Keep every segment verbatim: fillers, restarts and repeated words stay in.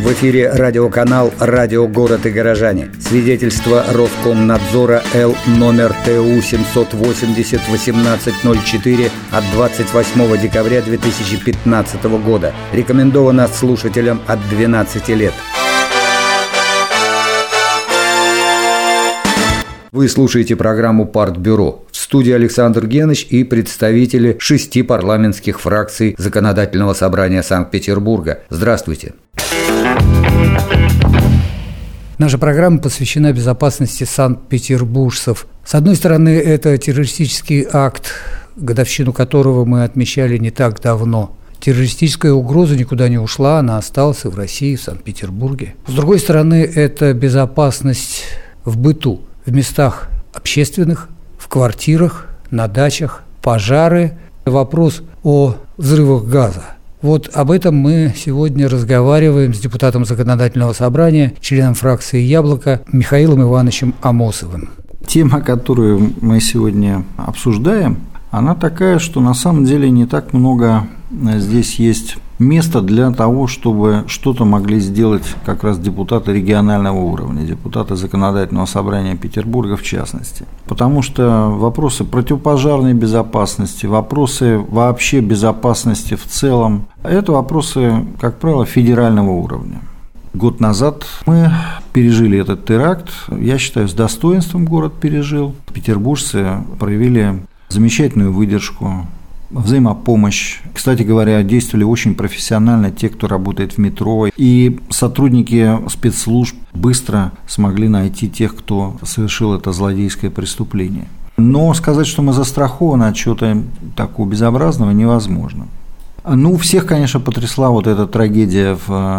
В эфире радиоканал «Радио Город и горожане». Свидетельство Роскомнадзора Л номер Т У семьсот восемьдесят восемнадцать ноль четыре от двадцать восьмого декабря две тысячи пятнадцатого года. Рекомендовано слушателям от двенадцати лет. Вы слушаете программу «Партбюро». В студии Александр Геныч и представители шести парламентских фракций Законодательного собрания Санкт-Петербурга. Здравствуйте. Наша программа посвящена безопасности санкт-петербуржцев. С одной стороны, это террористический акт, годовщину которого мы отмечали не так давно. Террористическая угроза никуда не ушла, она осталась и в России, в Санкт-Петербурге. С другой стороны, это безопасность в быту, в местах общественных, в квартирах, на дачах, пожары, вопрос о взрывах газа. Вот об этом мы сегодня разговариваем с депутатом Законодательного собрания, членом фракции «Яблоко» Михаилом Ивановичем Амосовым. Тема, которую мы сегодня обсуждаем, она такая, что на самом деле не так много здесь есть места для того, чтобы что-то могли сделать как раз депутаты регионального уровня, депутаты Законодательного собрания Петербурга в частности. Потому что вопросы противопожарной безопасности, вопросы вообще безопасности в целом – это вопросы, как правило, федерального уровня. Год назад мы пережили этот теракт. Я считаю, с достоинством город пережил. Петербуржцы проявили замечательную выдержку, взаимопомощь. Кстати говоря, действовали очень профессионально те, кто работает в метро, и сотрудники спецслужб быстро смогли найти тех, кто совершил это злодейское преступление. Но сказать, что мы застрахованы от чего-то такого безобразного, невозможно. Ну, всех, конечно, потрясла вот эта трагедия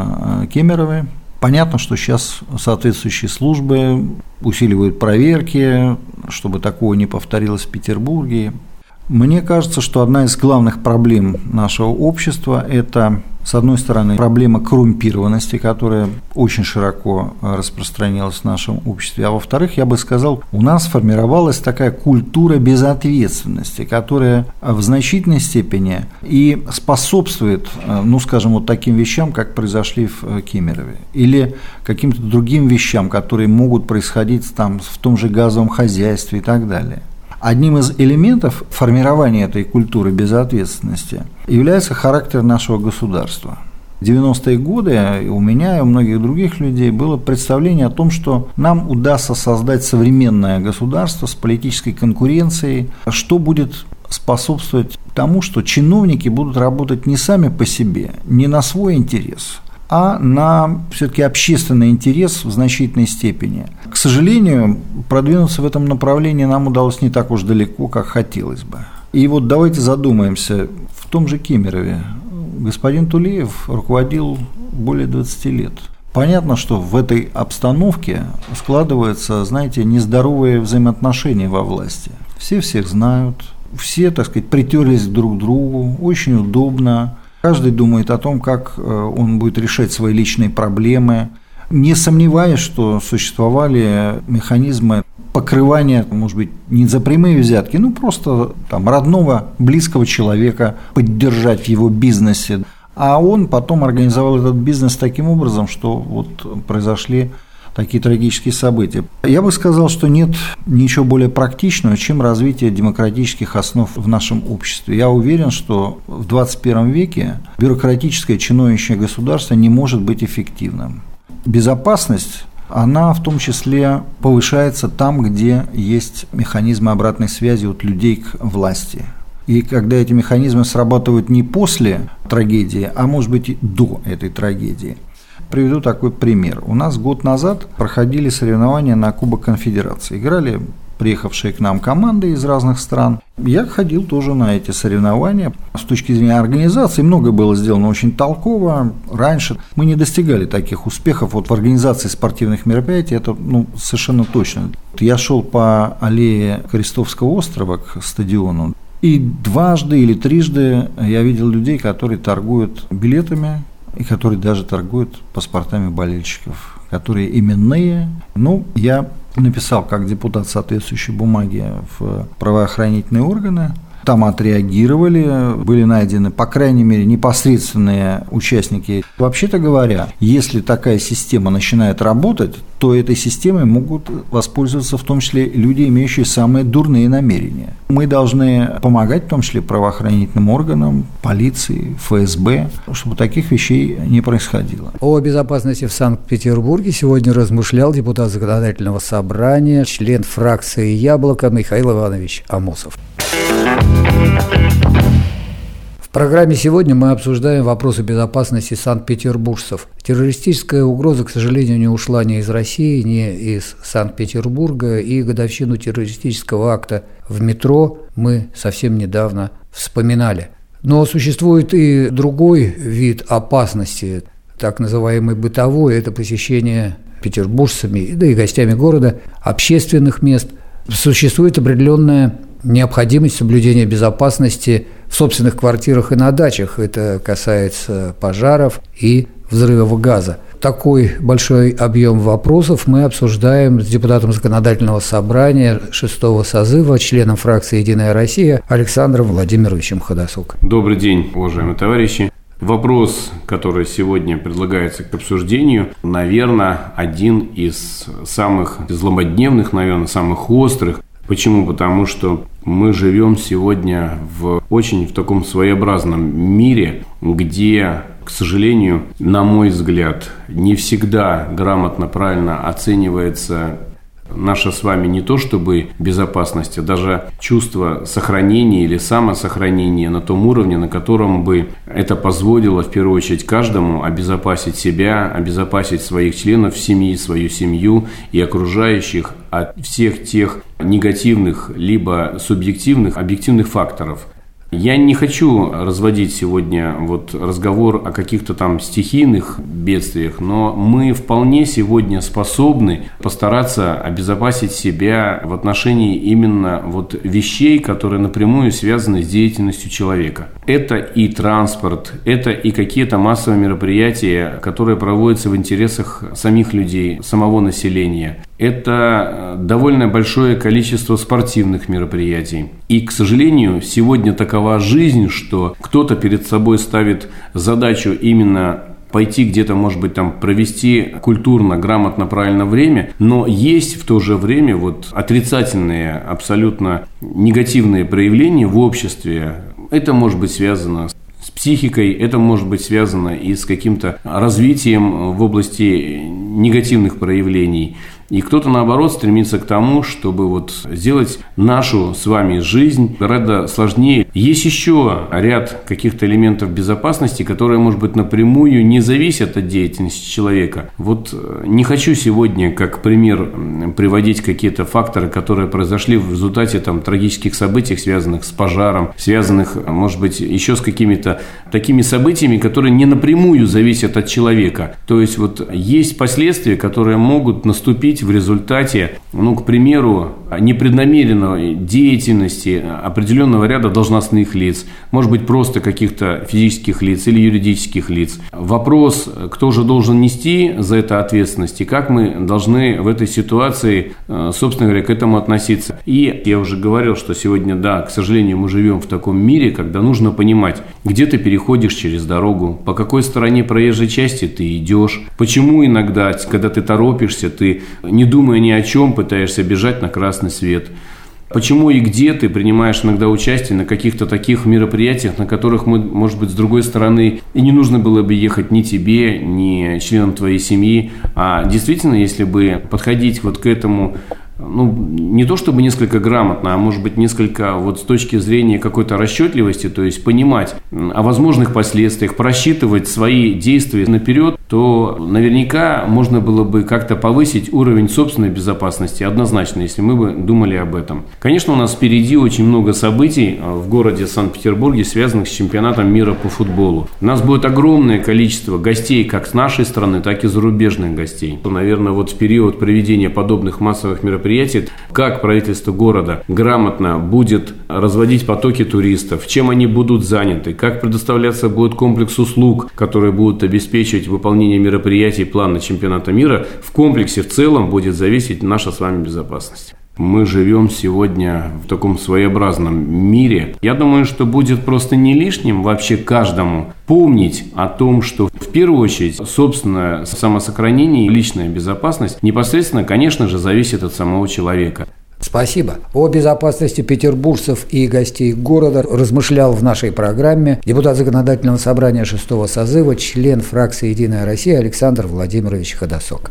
в Кемерово. Понятно, что сейчас соответствующие службы усиливают проверки, чтобы такого не повторилось в Петербурге. Мне кажется, что одна из главных проблем нашего общества – это, с одной стороны, проблема коррумпированности, которая очень широко распространилась в нашем обществе, а во-вторых, я бы сказал, у нас сформировалась такая культура безответственности, которая в значительной степени и способствует, ну, скажем, вот таким вещам, как произошли в Кемерове, или каким-то другим вещам, которые могут происходить там в том же газовом хозяйстве и так далее. Одним из элементов формирования этой культуры безответственности является характер нашего государства. В девяностые годы у меня и у многих других людей было представление о том, что нам удастся создать современное государство с политической конкуренцией, что будет способствовать тому, что чиновники будут работать не сами по себе, не на свой интерес, а на все-таки общественный интерес в значительной степени. К сожалению, продвинуться в этом направлении нам удалось не так уж далеко, как хотелось бы. И вот давайте задумаемся, в том же Кемерове господин Тулеев руководил более двадцати лет. Понятно, что в этой обстановке складываются, знаете, нездоровые взаимоотношения во власти. Все всех знают, все, так сказать, притерлись друг к другу, очень удобно. Каждый думает о том, как он будет решать свои личные проблемы, не сомневаясь, что существовали механизмы покрывания, может быть, не за прямые взятки, ну просто там, родного, близкого человека поддержать в его бизнесе. А он потом организовал этот бизнес таким образом, что вот произошли такие трагические события. Я бы сказал, что нет ничего более практичного, чем развитие демократических основ в нашем обществе. Я уверен, что в двадцать первом веке бюрократическое чиновничье государство не может быть эффективным. Безопасность, она в том числе повышается там, где есть механизмы обратной связи от людей к власти. И когда эти механизмы срабатывают не после трагедии, а может быть и до этой трагедии. Приведу такой пример. У нас год назад проходили соревнования на Кубок Конфедерации. Играли приехавшие к нам команды из разных стран. Я ходил тоже на эти соревнования. С точки зрения организации многое было сделано очень толково. Раньше мы не достигали таких успехов. Вот в организации спортивных мероприятий это ну, совершенно точно. Я шел по аллее Крестовского острова к стадиону. И дважды или трижды я видел людей, которые торгуют билетами, и которые даже торгуют паспортами болельщиков, которые именные. Ну, я написал как депутат соответствующей бумаги в правоохранительные органы, там отреагировали, были найдены, по крайней мере, непосредственные участники. Вообще-то говоря, если такая система начинает работать, то этой системой могут воспользоваться в том числе люди, имеющие самые дурные намерения. Мы должны помогать в том числе правоохранительным органам, полиции, эф эс бэ, чтобы таких вещей не происходило. О безопасности в Санкт-Петербурге сегодня размышлял депутат Законодательного собрания, член фракции «Яблоко» Михаил Иванович Амосов. В программе сегодня мы обсуждаем вопросы безопасности санкт-петербуржцев. Террористическая угроза, к сожалению, не ушла ни из России, ни из Санкт-Петербурга, и годовщину террористического акта в метро мы совсем недавно вспоминали. Но существует и другой вид опасности, так называемый бытовой, это посещение петербуржцами, да и гостями города, общественных мест. Существует определенная необходимость соблюдения безопасности в собственных квартирах и на дачах. Это касается пожаров и взрывов газа. Такой большой объем вопросов мы обсуждаем с депутатом Законодательного собрания шестого созыва, членом фракции «Единая Россия» Александром Владимировичем Ходосук. Добрый день, уважаемые товарищи. Вопрос, который сегодня предлагается к обсуждению, наверное, один из самых злободневных, наверное, самых острых. Почему? Потому что мы живем сегодня в очень в таком своеобразном мире, где, к сожалению, на мой взгляд, не всегда грамотно, правильно оценивается наша с вами не то чтобы безопасность, а даже чувство сохранения или самосохранения на том уровне, на котором бы это позволило в первую очередь каждому обезопасить себя, обезопасить своих членов семьи, свою семью и окружающих от всех тех негативных либо субъективных, объективных факторов. Я не хочу разводить сегодня вот разговор о каких-то там стихийных бедствиях, но мы вполне сегодня способны постараться обезопасить себя в отношении именно вот вещей, которые напрямую связаны с деятельностью человека. Это и транспорт, это и какие-то массовые мероприятия, которые проводятся в интересах самих людей, самого населения. Это довольно большое количество спортивных мероприятий. И, к сожалению, сегодня такова жизнь, что кто-то перед собой ставит задачу именно пойти где-то, может быть, там провести культурно, грамотно, правильно время, но есть в то же время вот отрицательные, абсолютно негативные проявления в обществе. Это может быть связано с психикой, это может быть связано и с каким-то развитием в области негативных проявлений. И кто-то, наоборот, стремится к тому, чтобы вот сделать нашу с вами жизнь гораздо сложнее. Есть еще ряд каких-то элементов безопасности, которые, может быть, напрямую не зависят от деятельности человека. Вот не хочу сегодня, как пример, приводить какие-то факторы, которые произошли в результате там, трагических событий, связанных с пожаром, связанных, может быть, еще с какими-то такими событиями, которые не напрямую зависят от человека. То есть, вот есть последствия, которые могут наступить в результате, ну, к примеру, непреднамеренной деятельности определенного ряда должностных лиц, может быть, просто каких-то физических лиц или юридических лиц. Вопрос, кто же должен нести за это ответственность и как мы должны в этой ситуации, собственно говоря, к этому относиться. И я уже говорил, что сегодня, да, к сожалению, мы живем в таком мире, когда нужно понимать, где ты переходишь через дорогу, по какой стороне проезжей части ты идешь, почему иногда, когда ты торопишься, ты, не думая ни о чем, пытаешься бежать на красный свет. Почему и где ты принимаешь иногда участие на каких-то таких мероприятиях, на которых, мы, может быть, с другой стороны, и не нужно было бы ехать ни тебе, ни членам твоей семьи. А действительно, если бы подходить вот к этому, ну, не то чтобы несколько грамотно, а может быть несколько вот с точки зрения какой-то расчетливости, то есть понимать о возможных последствиях, просчитывать свои действия наперед, то наверняка можно было бы как-то повысить уровень собственной безопасности однозначно, если мы бы думали об этом. Конечно, у нас впереди очень много событий в городе Санкт-Петербурге, связанных с чемпионатом мира по футболу. У нас будет огромное количество гостей, как с нашей страны, так и зарубежных гостей. Наверное, вот в период проведения подобных массовых мероприятий, как правительство города грамотно будет разводить потоки туристов, чем они будут заняты, как предоставляться будет комплекс услуг, которые будут обеспечивать выполнение мероприятий плана чемпионата мира, в комплексе в целом будет зависеть наша с вами безопасность. Мы живем сегодня в таком своеобразном мире. Я думаю, что будет просто не лишним вообще каждому помнить о том, что в первую очередь собственное самосохранение и личная безопасность непосредственно, конечно же, зависит от самого человека. Спасибо. О безопасности петербуржцев и гостей города размышлял в нашей программе депутат Законодательного собрания шестого созыва, член фракции «Единая Россия» Александр Владимирович Ходосок.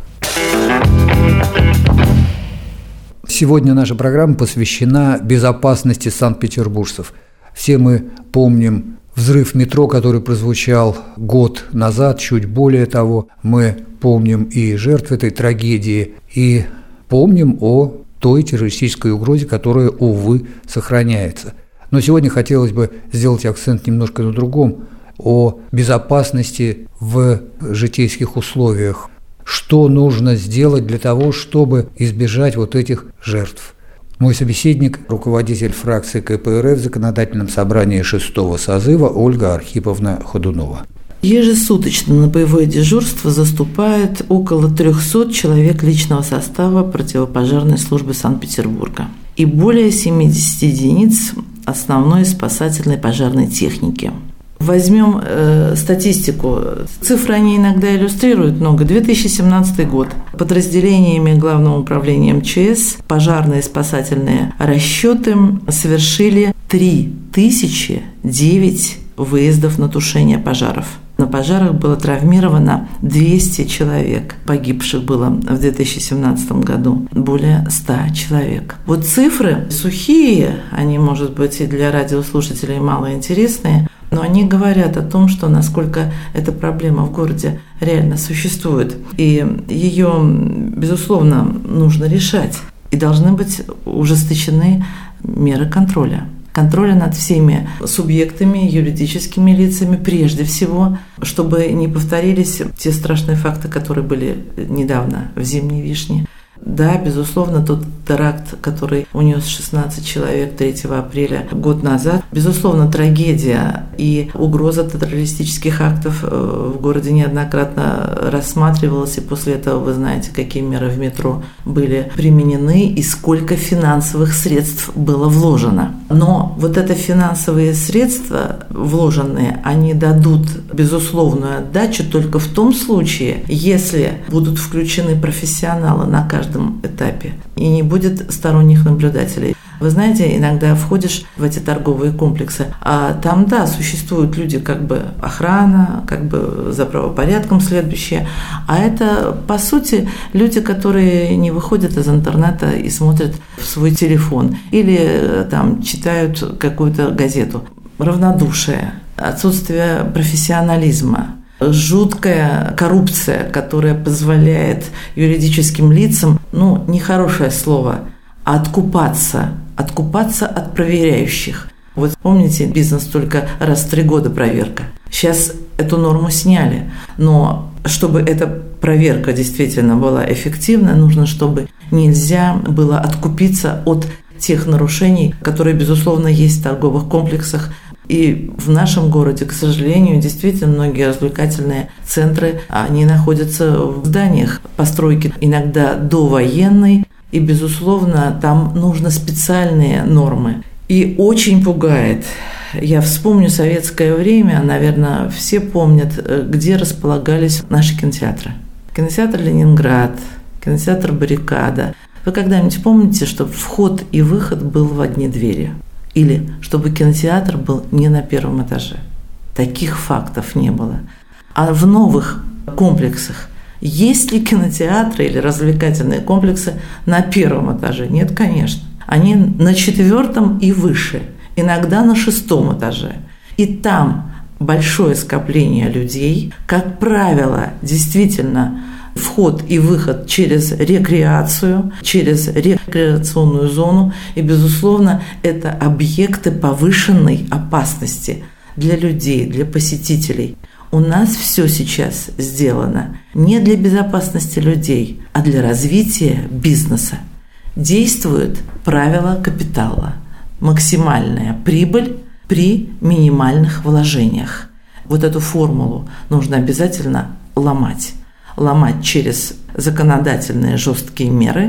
Сегодня наша программа посвящена безопасности санкт-петербуржцев. Все мы помним взрыв метро, который прозвучал год назад, чуть более того. Мы помним и жертв этой трагедии, и помним о той террористической угрозе, которая, увы, сохраняется. Но сегодня хотелось бы сделать акцент немножко на другом, о безопасности в житейских условиях. Что нужно сделать для того, чтобы избежать вот этих жертв? Мой собеседник, руководитель фракции ка пэ эр эф в Законодательном собрании шестого созыва Ольга Архиповна Ходунова. Ежесуточно на боевое дежурство заступает около трехсот человек личного состава противопожарной службы Санкт-Петербурга и более семидесяти единиц основной спасательной пожарной техники. Возьмем э, статистику. Цифры они иногда иллюстрируют много. две тысячи семнадцатый год. Подразделениями Главного управления эм че эс пожарные спасательные расчеты совершили три тысячи девять выездов на тушение пожаров. На пожарах было травмировано двести человек. Погибших было в две тысячи семнадцатом году более ста человек. Вот цифры сухие, они, может быть, и для радиослушателей малоинтересные, но они говорят о том, что насколько эта проблема в городе реально существует. И ее, безусловно, нужно решать. И должны быть ужесточены меры контроля. Контроля над всеми субъектами, юридическими лицами прежде всего, чтобы не повторились те страшные факты, которые были недавно в Зимней Вишне. Да, безусловно, тот теракт, который унес шестнадцать человек третьего апреля год назад, безусловно, трагедия и угроза террористических актов в городе неоднократно рассматривалась, и после этого вы знаете, какие меры в метро были применены и сколько финансовых средств было вложено. Но вот это финансовые средства вложенные, они дадут безусловную отдачу только в том случае, если будут включены профессионалы на каждом этапе и не будет сторонних наблюдателей. Вы знаете, иногда входишь в эти торговые комплексы, а там, да, существуют люди, как бы охрана, как бы за правопорядком следующие, а это, по сути, люди, которые не выходят из интернета и смотрят в свой телефон или там читают какую-то газету. Равнодушие, отсутствие профессионализма, жуткая коррупция, которая позволяет юридическим лицам, ну, нехорошее слово, а откупаться, откупаться от проверяющих. Вот помните, бизнес только раз в три года проверка. Сейчас эту норму сняли, но чтобы эта проверка действительно была эффективна, нужно, чтобы нельзя было откупиться от тех нарушений, которые, безусловно, есть в торговых комплексах. И в нашем городе, к сожалению, действительно многие развлекательные центры, они находятся в зданиях постройки иногда довоенной, и, безусловно, там нужны специальные нормы. И очень пугает. Я вспомню советское время, наверное, все помнят, где располагались наши кинотеатры. Кинотеатр «Ленинград», кинотеатр «Баррикада». Вы когда-нибудь помните, что вход и выход был в одни двери? Или чтобы кинотеатр был не на первом этаже? Таких фактов не было. А в новых комплексах есть ли кинотеатры или развлекательные комплексы на первом этаже? Нет, конечно. Они на четвертом и выше, иногда на шестом этаже. И там большое скопление людей, как правило, действительно вход и выход через рекреацию, через рекреационную зону. И, безусловно, это объекты повышенной опасности для людей, для посетителей. У нас все сейчас сделано не для безопасности людей, а для развития бизнеса. Действует правило капитала. Максимальная прибыль при минимальных вложениях. Вот эту формулу нужно обязательно ломать. Ломать через законодательные жесткие меры,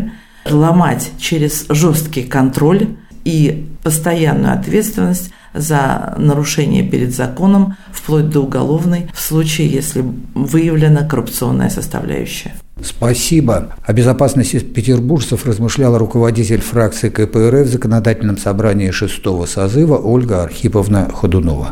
ломать через жесткий контроль и постоянную ответственность за нарушение перед законом, вплоть до уголовной, в случае, если выявлена коррупционная составляющая. Спасибо. О безопасности петербуржцев размышляла руководитель фракции ка пэ эр эф в законодательном собрании шестого созыва Ольга Архиповна Ходунова.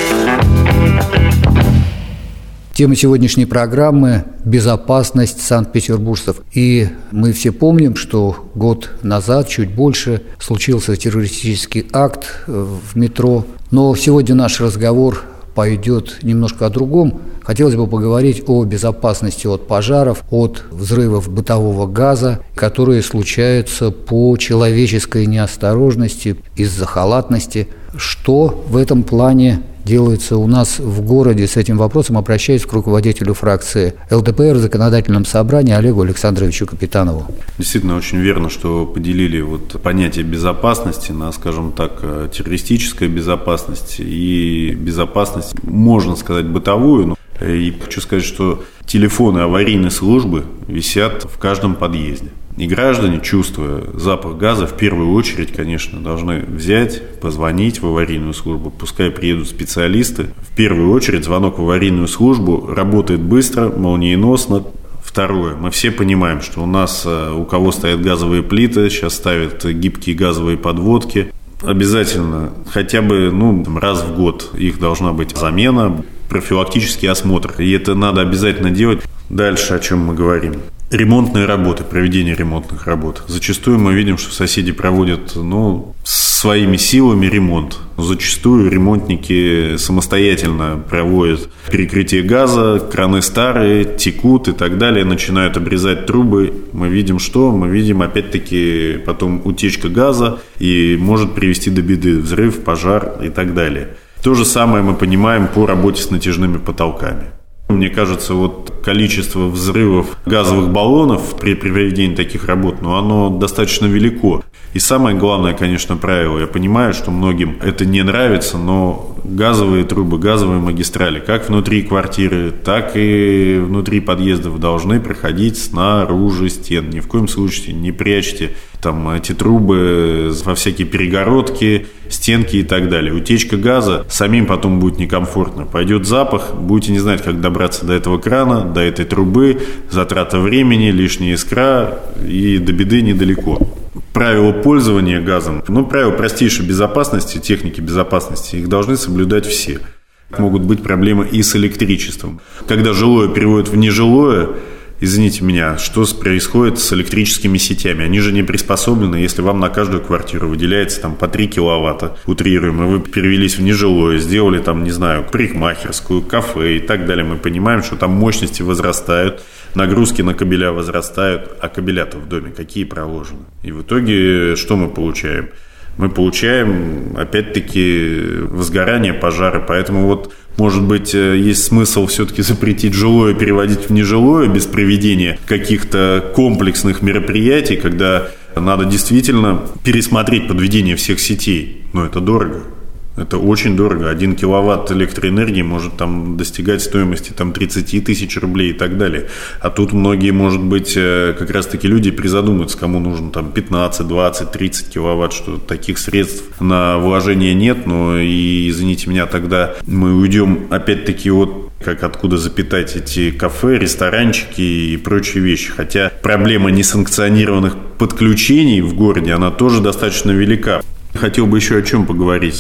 Тема сегодняшней программы – безопасность санкт-петербуржцев. И мы все помним, что год назад, чуть больше, случился террористический акт в метро. Но сегодня наш разговор пойдет немножко о другом. Хотелось бы поговорить о безопасности от пожаров, от взрывов бытового газа, которые случаются по человеческой неосторожности, из-за халатности. Что в этом плане делается у нас в городе с этим вопросом? Обращаюсь к руководителю фракции эл дэ пэ эр в законодательном собрании Олегу Александровичу Капитанову. Действительно, очень верно, что поделили вот понятие безопасности на, скажем так, террористическая безопасность и безопасность, можно сказать, бытовую. И хочу сказать, что телефоны аварийной службы висят в каждом подъезде. И граждане, чувствуя запах газа, в первую очередь, конечно, должны взять, позвонить в аварийную службу, пускай приедут специалисты. В первую очередь звонок в аварийную службу работает быстро, молниеносно. Второе, мы все понимаем, что у нас, у кого стоят газовые плиты, сейчас ставят гибкие газовые подводки. Обязательно хотя бы ну, раз в год их должна быть замена, профилактический осмотр. И это надо обязательно делать. Дальше о чем мы говорим? Ремонтные работы, проведение ремонтных работ. Зачастую мы видим, что соседи проводят ну, своими силами ремонт. Зачастую ремонтники самостоятельно проводят перекрытие газа, краны старые, текут и так далее, начинают обрезать трубы. Мы видим что? Мы видим опять-таки потом утечка газа и может привести до беды, взрыв, пожар и так далее. То же самое мы понимаем по работе с натяжными потолками. Мне кажется, вот количество взрывов газовых баллонов при проведении таких работ, ну, оно достаточно велико. И самое главное, конечно, правило, я понимаю, что многим это не нравится, но газовые трубы, газовые магистрали, как внутри квартиры, так и внутри подъездов должны проходить снаружи стен. Ни в коем случае не прячьте там эти трубы во всякие перегородки, стенки и так далее. Утечка газа, самим потом будет некомфортно. Пойдет запах, будете не знать, как добраться до этого крана, до этой трубы, затрата времени, лишняя искра и до беды недалеко. Правила пользования газом, ну, правила простейшей безопасности, техники безопасности, их должны соблюдать все. Могут быть проблемы и с электричеством. Когда жилое переводят в нежилое, извините меня, что происходит с электрическими сетями? Они же не приспособлены, если вам на каждую квартиру выделяется там по три киловатта, утрируем, и вы перевелись в нежилое, сделали там, не знаю, парикмахерскую, кафе и так далее. Мы понимаем, что там мощности возрастают, нагрузки на кабеля возрастают, а кабеля-то в доме какие проложены? И в итоге что мы получаем? Мы получаем, опять-таки, возгорание, пожары. Поэтому вот, может быть, есть смысл все-таки запретить жилое, переводить в нежилое без проведения каких-то комплексных мероприятий, когда надо действительно пересмотреть подведение всех сетей. Но это дорого. Это очень дорого. Один киловатт электроэнергии может там достигать стоимости там, тридцать тысяч рублей и так далее. А тут многие, может быть, как раз-таки люди призадумаются, кому нужно там пятнадцать, двадцать, тридцать киловатт, что таких средств на вложение нет. Но и, извините меня, тогда мы уйдем опять-таки от как откуда запитать эти кафе, ресторанчики и прочие вещи. Хотя проблема несанкционированных подключений в городе, она тоже достаточно велика. Хотел бы еще о чем поговорить.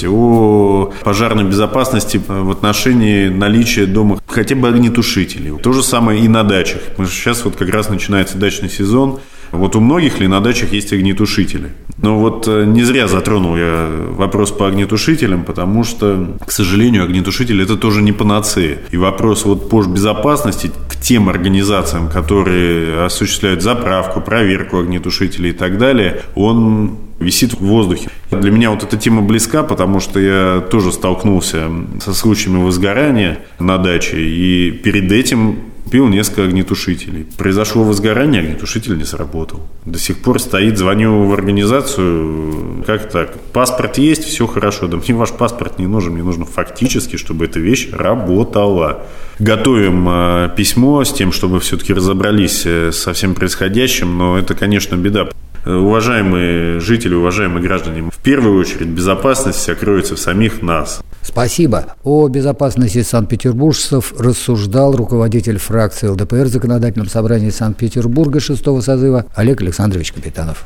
О пожарной безопасности в отношении наличия дома хотя бы огнетушителей. То же самое и на дачах. Потому что сейчас вот как раз начинается дачный сезон. Вот у многих ли на дачах есть огнетушители? Но вот не зря затронул я вопрос по огнетушителям, потому что, к сожалению, огнетушители – это тоже не панацея. И вопрос вот по безопасности к тем организациям, которые осуществляют заправку, проверку огнетушителей и так далее, он висит в воздухе. Для меня вот эта тема близка, потому что я тоже столкнулся со случаями возгорания на даче, и перед этим купил несколько огнетушителей. Произошло возгорание, огнетушитель не сработал. До сих пор стоит, звоню в организацию, как так, паспорт есть, все хорошо. Да мне ваш паспорт не нужен, мне нужно фактически, чтобы эта вещь работала. Готовим э, письмо с тем, чтобы все-таки разобрались со всем происходящим, но это, конечно, беда. Уважаемые жители, уважаемые граждане, в первую очередь безопасность вся кроется в самих нас. Спасибо. О безопасности санкт-петербуржцев рассуждал руководитель фракции эл дэ пэ эр в Законодательном собрании Санкт-Петербурга шестого созыва Олег Александрович Капитанов.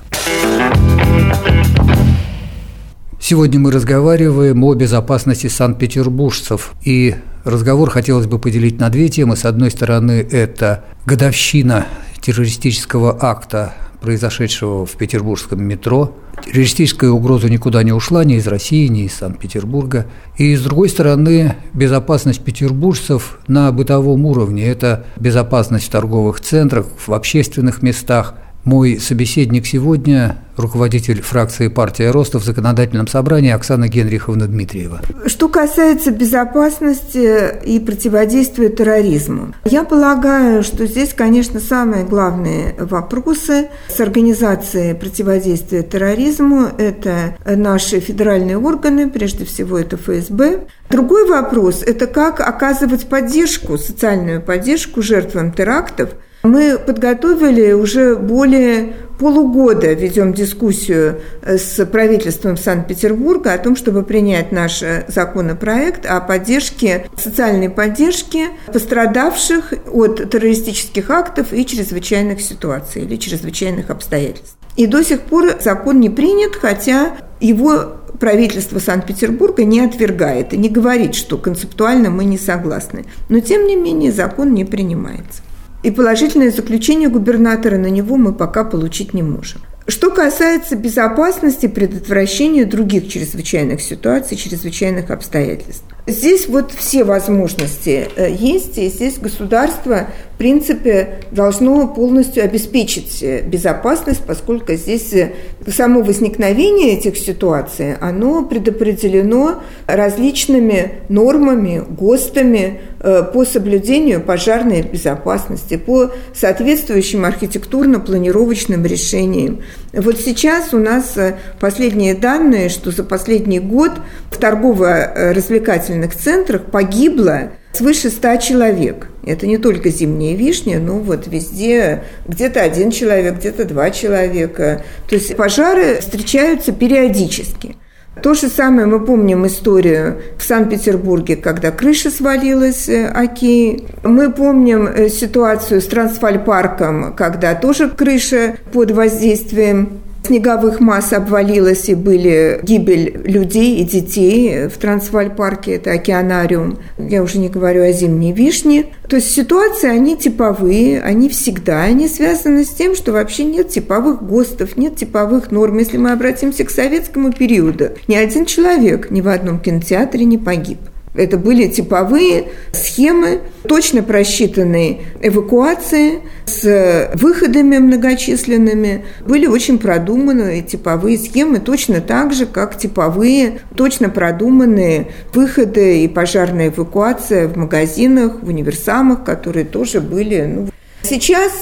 Сегодня мы разговариваем о безопасности санкт-петербуржцев, и разговор хотелось бы поделить на две темы. С одной стороны, это годовщина террористического акта, произошедшего в петербургском метро. Террористическая угроза никуда не ушла, ни из России, ни из Санкт-Петербурга. И, с другой стороны, безопасность петербуржцев на бытовом уровне – это безопасность в торговых центрах, в общественных местах. Мой собеседник сегодня – руководитель фракции «Партия роста» в Законодательном собрании Оксана Генриховна Дмитриева. Что касается безопасности и противодействия терроризму, я полагаю, что здесь, конечно, самые главные вопросы с организацией противодействия терроризму – это наши федеральные органы, прежде всего это эф эс бэ. Другой вопрос – это как оказывать поддержку, социальную поддержку жертвам терактов. Мы подготовили уже более полугода, ведем дискуссию с правительством Санкт-Петербурга о том, чтобы принять наш законопроект о поддержке, социальной поддержке пострадавших от террористических актов и чрезвычайных ситуаций или чрезвычайных обстоятельств. И до сих пор закон не принят, хотя его правительство Санкт-Петербурга не отвергает и не говорит, что концептуально мы не согласны. Но, тем не менее, закон не принимается. И положительное заключение губернатора на него мы пока получить не можем. Что касается безопасности, предотвращения других чрезвычайных ситуаций, чрезвычайных обстоятельств. Здесь вот все возможности есть, и здесь государство, в принципе, должно полностью обеспечить безопасность, поскольку здесь само возникновение этих ситуаций, оно предопределено различными нормами, ГОСТами по соблюдению пожарной безопасности, по соответствующим архитектурно-планировочным решениям. Вот сейчас у нас последние данные, что за последний год в торгово-развлекательных центрах погибло свыше ста человек. Это не только «Зимняя вишня», но вот везде где-то один человек, где-то два человека. То есть пожары встречаются периодически. То же самое мы помним историю в Санкт-Петербурге, когда крыша свалилась, окей. Мы помним ситуацию с Трансвальпарком, когда тоже крыша под воздействием снеговых масс обвалилась, и были гибель людей и детей в Трансвальпарке, это океанариум. Я уже не говорю о «Зимней вишне». То есть ситуации, они типовые, они всегда, они связаны с тем, что вообще нет типовых ГОСТов, нет типовых норм. Если мы обратимся к советскому периоду, ни один человек ни в одном кинотеатре не погиб. Это были типовые схемы, точно просчитанные эвакуации с выходами многочисленными. Были очень продуманные типовые схемы, точно так же, как типовые, точно продуманные выходы и пожарная эвакуация в магазинах, в универсамах, которые тоже были... Ну, сейчас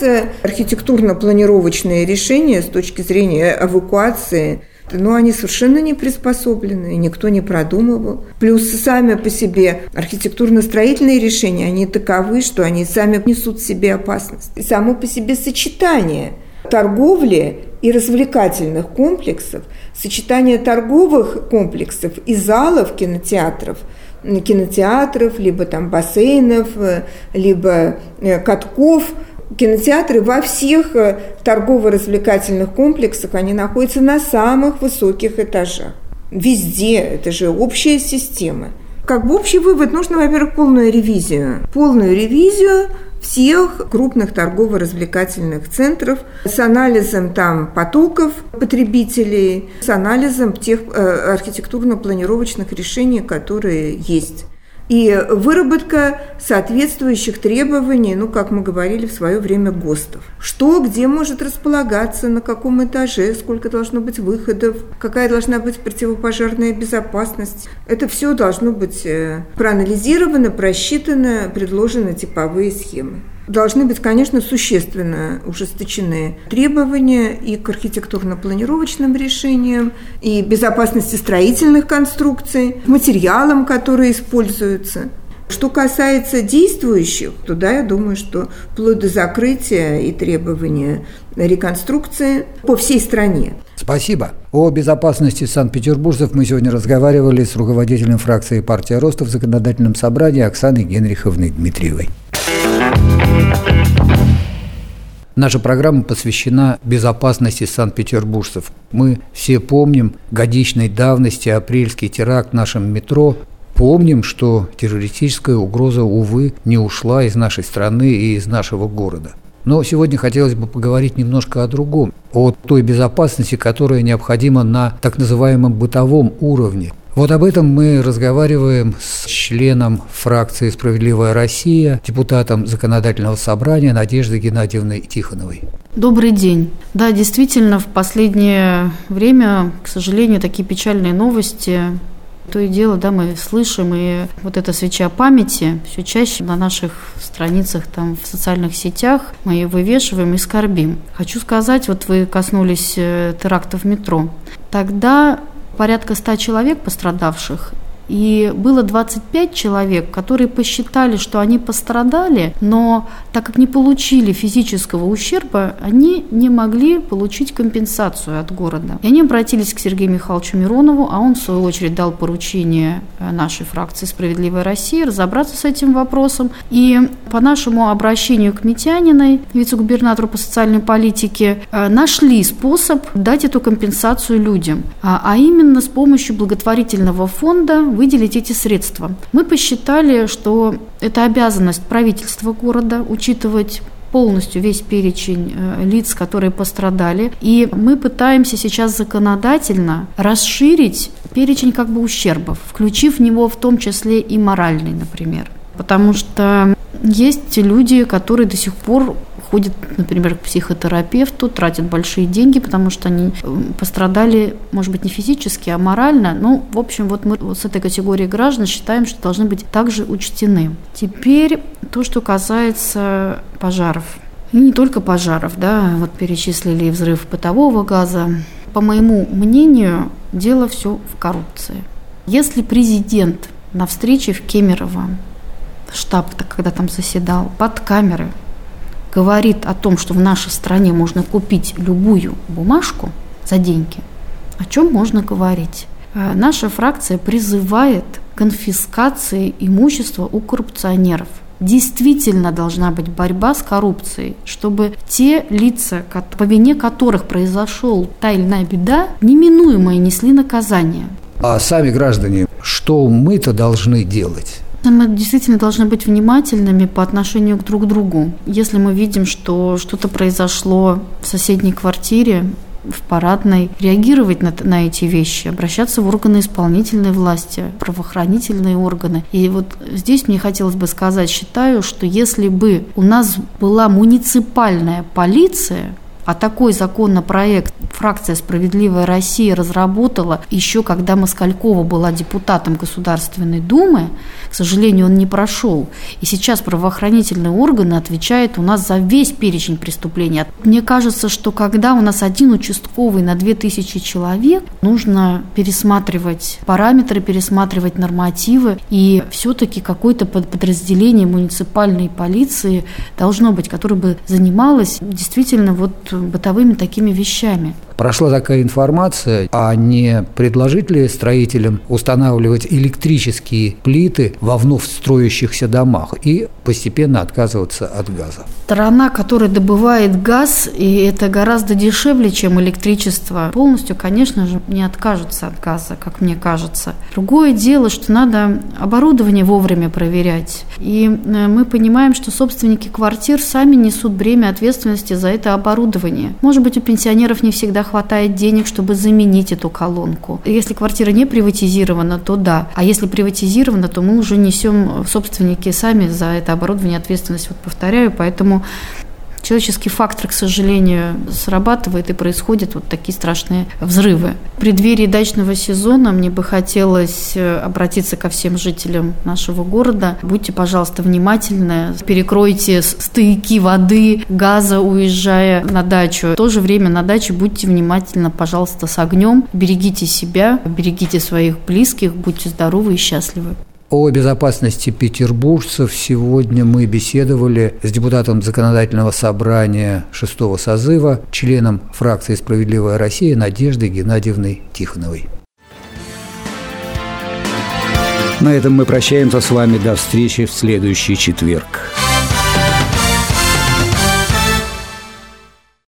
архитектурно-планировочные решения с точки зрения эвакуации, но они совершенно не приспособлены, никто не продумывал. Плюс сами по себе архитектурно-строительные решения, они таковы, что они сами несут в себе опасность. И само по себе сочетание торговли и развлекательных комплексов, сочетание торговых комплексов и залов кинотеатров, кинотеатров, либо там бассейнов, либо катков. Кинотеатры во всех торгово-развлекательных комплексах, они находятся на самых высоких этажах. Везде, это же общая система. Как бы общий вывод, нужно, во-первых, полную ревизию. Полную ревизию всех крупных торгово-развлекательных центров с анализом там потоков потребителей, с анализом тех э, архитектурно-планировочных решений, которые есть. И выработка соответствующих требований, ну, как мы говорили в свое время, ГОСТов. Что, где может располагаться, на каком этаже, сколько должно быть выходов, какая должна быть противопожарная безопасность. Это все должно быть проанализировано, просчитано, предложены типовые схемы. Должны быть, конечно, существенно ужесточены требования и к архитектурно-планировочным решениям, и безопасности строительных конструкций, материалам, которые используются. Что касается действующих, то да, я думаю, что вплоть до закрытия и требования реконструкции по всей стране. Спасибо. О безопасности санкт-петербуржцев мы сегодня разговаривали с руководителем фракции «Партия Роста» в Законодательном собрании Оксаной Генриховной Дмитриевой. Наша программа посвящена безопасности санкт-петербуржцев. Мы все помним годичной давности апрельский теракт в нашем метро. Помним, что террористическая угроза, увы, не ушла из нашей страны и из нашего города. Но сегодня хотелось бы поговорить немножко о другом, о той безопасности, которая необходима на так называемом бытовом уровне. Вот об этом мы разговариваем с членом фракции «Справедливая Россия», депутатом Законодательного собрания Надеждой Геннадьевной Тихоновой. Добрый день. Да, действительно, в последнее время, к сожалению, такие печальные новости. То и дело, да, мы слышим, и вот эта свеча памяти все чаще на наших страницах, там, в социальных сетях мы ее вывешиваем и скорбим. Хочу сказать, вот вы коснулись теракта в метро. Тогда порядка ста человек пострадавших, и было двадцать пять человек, которые посчитали, что они пострадали, но так как не получили физического ущерба, они не могли получить компенсацию от города. И они обратились к Сергею Михайловичу Миронову, а он, в свою очередь, дал поручение нашей фракции «Справедливая Россия» разобраться с этим вопросом. И по нашему обращению к Митяниной, вице-губернатору по социальной политике, нашли способ дать эту компенсацию людям, а именно с помощью благотворительного фонда выделить эти средства. Мы посчитали, что это обязанность правительства города учитывать полностью весь перечень лиц, которые пострадали. И мы пытаемся сейчас законодательно расширить перечень как бы ущербов, включив в него в том числе и моральный, например. Потому что есть люди, которые до сих пор ходят, например, к психотерапевту, тратят большие деньги, потому что они пострадали, может быть, не физически, а морально. Ну, в общем, вот мы с этой категорией граждан считаем, что должны быть также учтены. Теперь то, что касается пожаров. И не только пожаров, да, вот перечислили и взрыв бытового газа. По моему мнению, дело все в коррупции. Если президент на встрече в Кемерово, штаб-то, когда там заседал, под камеры говорит о том, что в нашей стране можно купить любую бумажку за деньги, о чем можно говорить? Наша фракция призывает к конфискации имущества у коррупционеров. Действительно должна быть борьба с коррупцией, чтобы те лица, по вине которых произошел та или иная беда, неминуемо несли наказание. А сами граждане, что мы-то должны делать? Мы действительно должны быть внимательными по отношению к друг другу. Если мы видим, что что-то произошло в соседней квартире, в парадной, реагировать на, на эти вещи, обращаться в органы исполнительной власти, правоохранительные органы. И вот здесь мне хотелось бы сказать, считаю, что если бы у нас была муниципальная полиция, а такой законопроект фракция «Справедливая Россия» разработала еще когда Москалькова была депутатом Государственной Думы. К сожалению, он не прошел. И сейчас правоохранительные органы отвечают у нас за весь перечень преступлений. Мне кажется, что когда у нас один участковый на две тысячи человек, нужно пересматривать параметры, пересматривать нормативы. И все-таки какое-то подразделение муниципальной полиции должно быть, которое бы занималось действительно вот бытовыми такими вещами. Прошла такая информация, а не предложить ли строителям устанавливать электрические плиты во вновь строящихся домах и постепенно отказываться от газа? Страна, которая добывает газ, и это гораздо дешевле, чем электричество, полностью, конечно же, не откажется от газа, как мне кажется. Другое дело, что надо оборудование вовремя проверять. И мы понимаем, что собственники квартир сами несут бремя ответственности за это оборудование. Может быть, у пенсионеров не всегда хватает денег, чтобы заменить эту колонку. Если квартира не приватизирована, то да. А если приватизирована, то мы уже несем, собственники, сами за это оборудование ответственность. Вот повторяю, поэтому человеческий фактор, к сожалению, срабатывает и происходят вот такие страшные взрывы. В преддверии дачного сезона мне бы хотелось обратиться ко всем жителям нашего города. Будьте, пожалуйста, внимательны, перекройте стояки воды, газа, уезжая на дачу. В то же время на даче будьте внимательны, пожалуйста, с огнем. Берегите себя, берегите своих близких, будьте здоровы и счастливы. О безопасности петербуржцев сегодня мы беседовали с депутатом Законодательного собрания шестого созыва, членом фракции «Справедливая Россия» Надеждой Геннадьевной Тихоновой. На этом мы прощаемся с вами до встречи в следующий четверг.